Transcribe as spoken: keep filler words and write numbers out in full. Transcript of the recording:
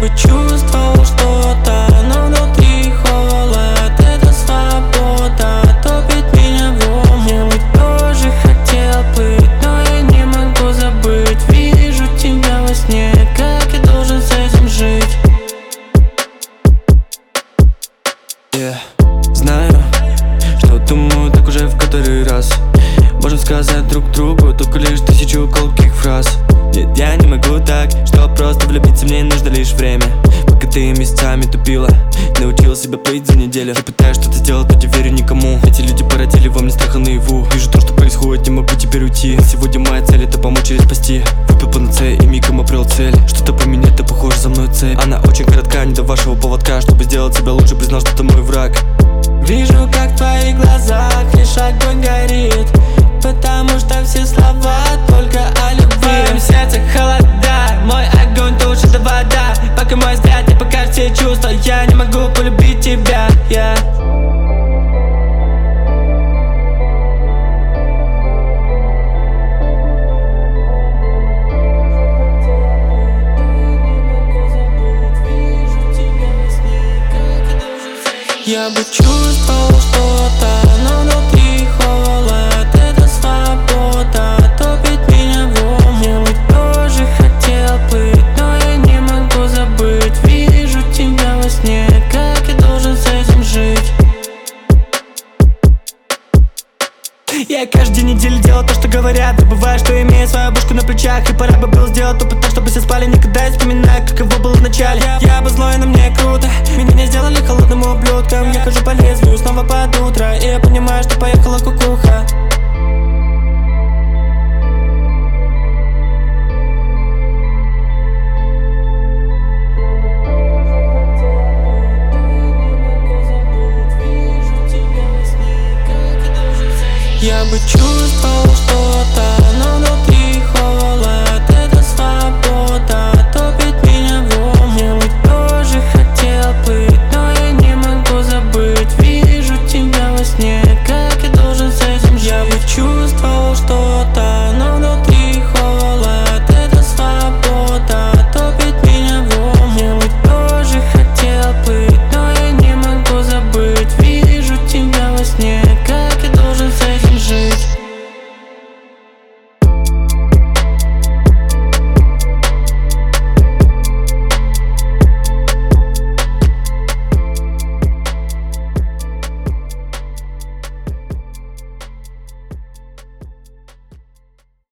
бы чувствовал что-то, но внутри холод. Это свобода топит меня в омут. Я бы тоже хотел плыть, но я не могу забыть. Вижу тебя во сне, как я должен с этим жить. Yeah. Знаю, что думаю так уже в который раз. Можем сказать друг другу только лишь тысячу колких фраз. Нет, я не могу так, что просто влюбиться мне нужно лишь время. Пока ты месяцами тупила, научила себя плыть за неделю. Я пытаюсь что-то сделать, но не верю никому. Эти люди породили во мне страха наяву. Вижу то, что происходит, не могу теперь уйти. Сегодня моя цель — это помочь или спасти. Выпил панацею и мигом обрел цель. Что-то поменять, ты похожа за мной цель. Она очень коротка, не до вашего поводка. Чтобы сделать себя лучше, признал, что ты мой враг. Вижу, как в твоих глазах лишь огонь горит, потому что все слова только о любви. В моем сердце холода, мой огонь тушит до вода. Пока мой взгляд не покажет все чувства, я не могу полюбить тебя, yeah. Я бы чувствовал что-то, но внутри холод. Это свобода топит меня в омут. Я бы тоже хотел плыть, но я не могу забыть. Вижу тебя во сне, как я должен с этим жить. Я каждый день недели делал то, что говорят. Забываю, что имею свою бушку на плечах. И пора бы было сделать опыт так, чтобы все спали. Никогда не вспоминаю, каково было в начале. Я бы злой, но мне круто. Меня не сделали холодным ублюдком. Я хожу по лезвию снова под утро, и я понимаю, что поехала кукуха.